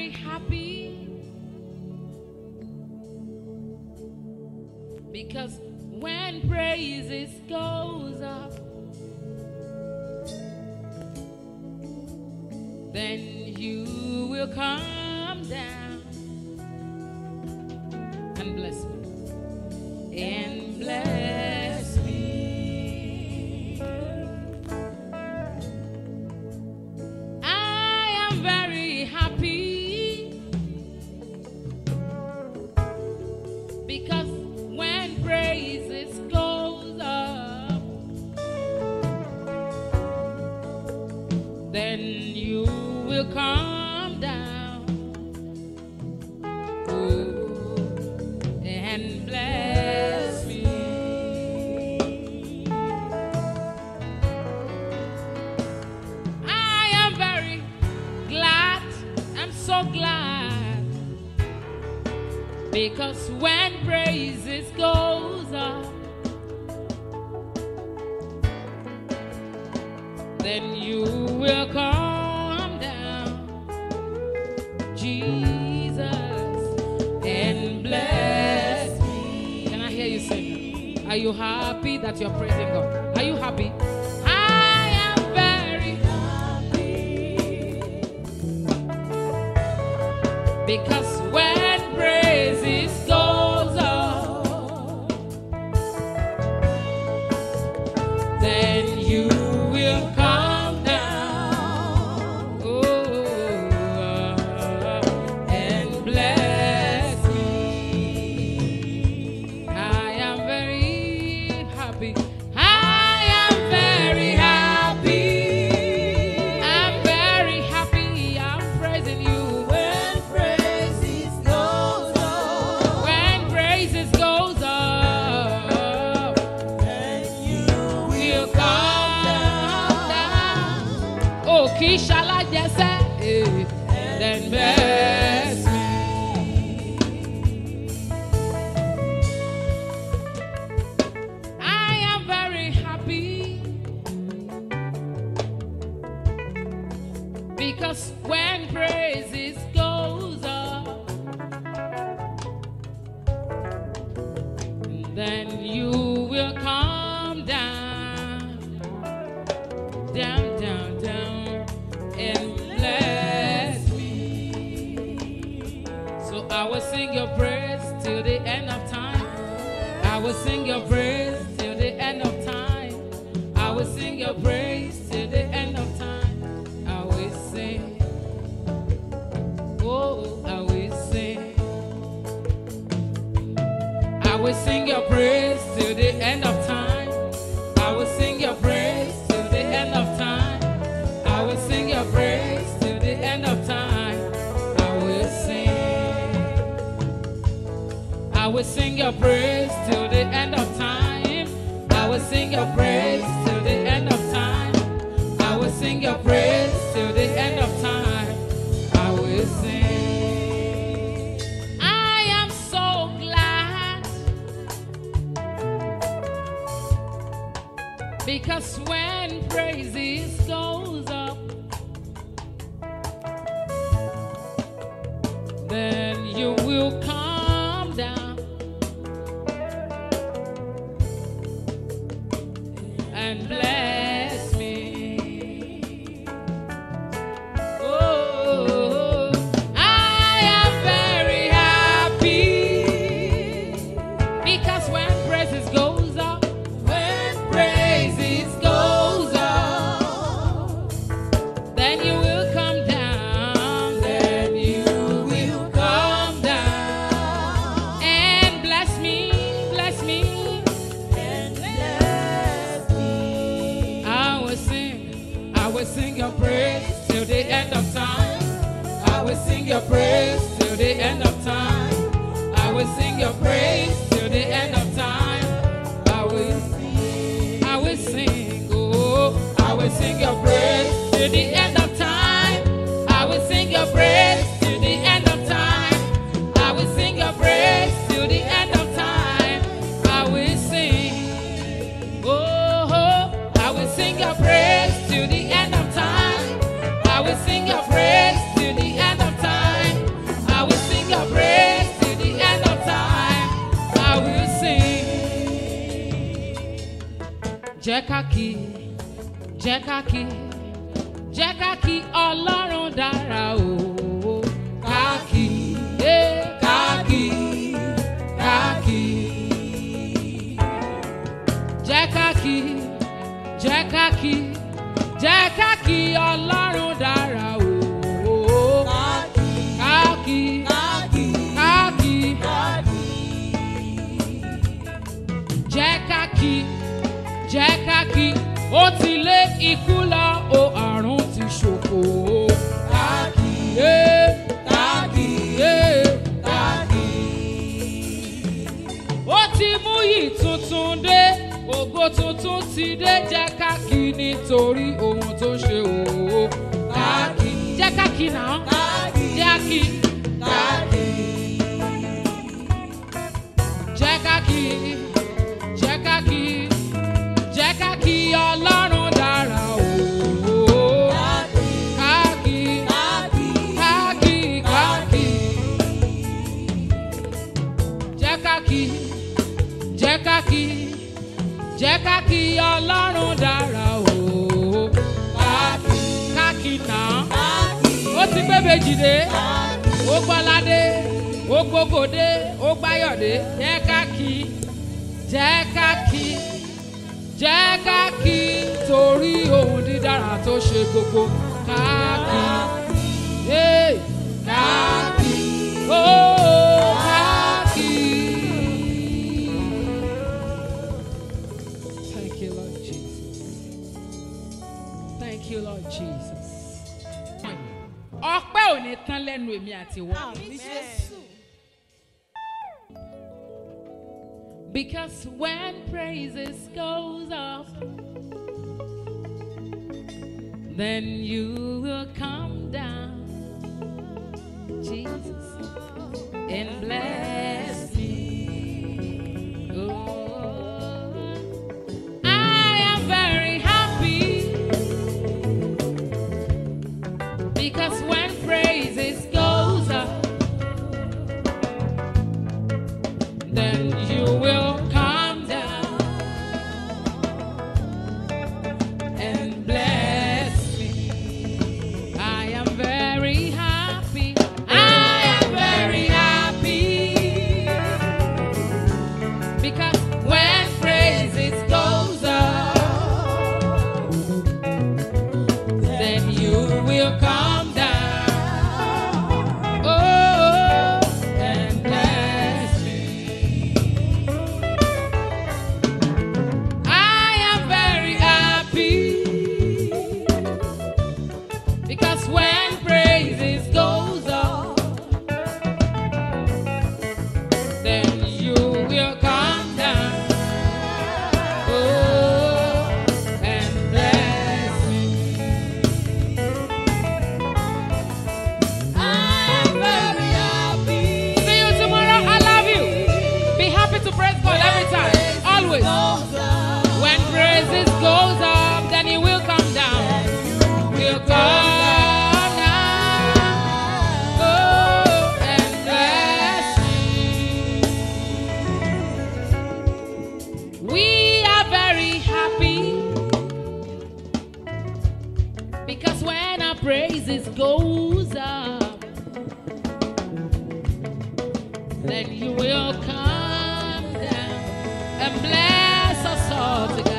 very happy because when praises goes up, then you will come down and bless me. And bless me. I am very happy because when praises goes up, then you will come down and bless me. I am very glad, I'm so glad, because when praises goes up, then you will come down, Jesus, and bless me. Can I hear you sing? Are you happy that you're praising God? Are you happy? I am very happy because when praises goes up, then you will come down, and bless me. I am very happy. I am very happy. I'm very happy. I'm praising you. When praises goes up, when praises goes up, then you will come down. Oh, Kishala Jesse, then bless me. I am very happy because when praises goes up, then you will come down, down, down, down, and bless me. So I will sing your praise till the end of time. I will sing your praise till the end of time. I will sing your praise till the end of time. I will sing. Oh, I will sing. I will sing your praise till the end of time. I will sing your praise till the end of time. I will sing your praise till the end of time. I will sing. I will sing your praise till the end of time. I will sing your praise till the end of time. I will sing your praise till the end of time. I will sing. I am so glad because when praises goes up, then you will come down and bless me. Oh, I am very happy because when praises goes up, when praises goes up, then you will come down, then you will come down and bless me, bless me, and bless me. I will sing your praise till the end of time. I will sing your praise till the end of time. I will sing your praise till the end of time. I will sing, oh, I will sing your praise till the end of time. I will sing your praise till the end of time. I will sing your praise till the end of time. I will sing, oh, I will sing your praise till the end of time. I will sing your praise till the end of time. jẹ́ ká kí, jẹ́ ká kí, jẹ́ ká kí Ọlọ́run dára o. Ká kí, ká kí, ká kí. Jẹ́ ká kí, jẹ́ ká kí, jẹ́ ká kí Ọlọ́run dára o. Ká kí, ká kí, ká kí, ká kí. Jẹ́ ká kí, jẹ́ ká kí. Ó ti lé ikú lọ, o àrùn ti ṣòfò. Ká kí, ká kí, ká kí. Ó ti mú yìí tuntun dé, ògo tuntun ti dé. Jẹ́ ká kí nítorí ohun tó ṣe o. Ká kí, jẹ́ ká kí náà, jẹ́ kí, ká kí. Jẹ́ ká kí, jẹ́ ká kí, jẹ́ ká kí Ọlọ́run dára o. Ká kí, ká kí, ká kí, ká kí. Jẹ́ ká kí, jẹ́ ká kí, jẹ́ ká kí Ọlọ́run dára o. Ká kí, ká kí náà. Ó ti gbé Bèjìdé, ó gbọ́ládé, ó gbógòdé, ó gbáyọ̀dé. Jẹ́ ká kí, jẹ́ ká kí, jẹ́ ká kí torí ohun dídára tó ṣe gbogbo. Ká kí, ká kí, ká kí. Thank you, Lord Jesus. Thank you, Lord Jesus. Ọpẹ́ ò ní tán lẹ́nu èmi àti wọ́n. Because when praises goes up, then you will come down, Jesus, and bless me. Oh, I am very happy because when praises goes up, then you will come down and bless me. I am very happy. I am very happy because when praises goes up, then you will come down. Oh, and bless me. I am very happy because when praises goes up, then you will come down. Oh, and bless me. I am very happy. See you tomorrow. I love you. Be happy to praise God every time. Always. When praises goes up, then He will come down. Will come down. Oh, and bless me. We are very happy because when our praises goes up, then you will come down and bless us all together.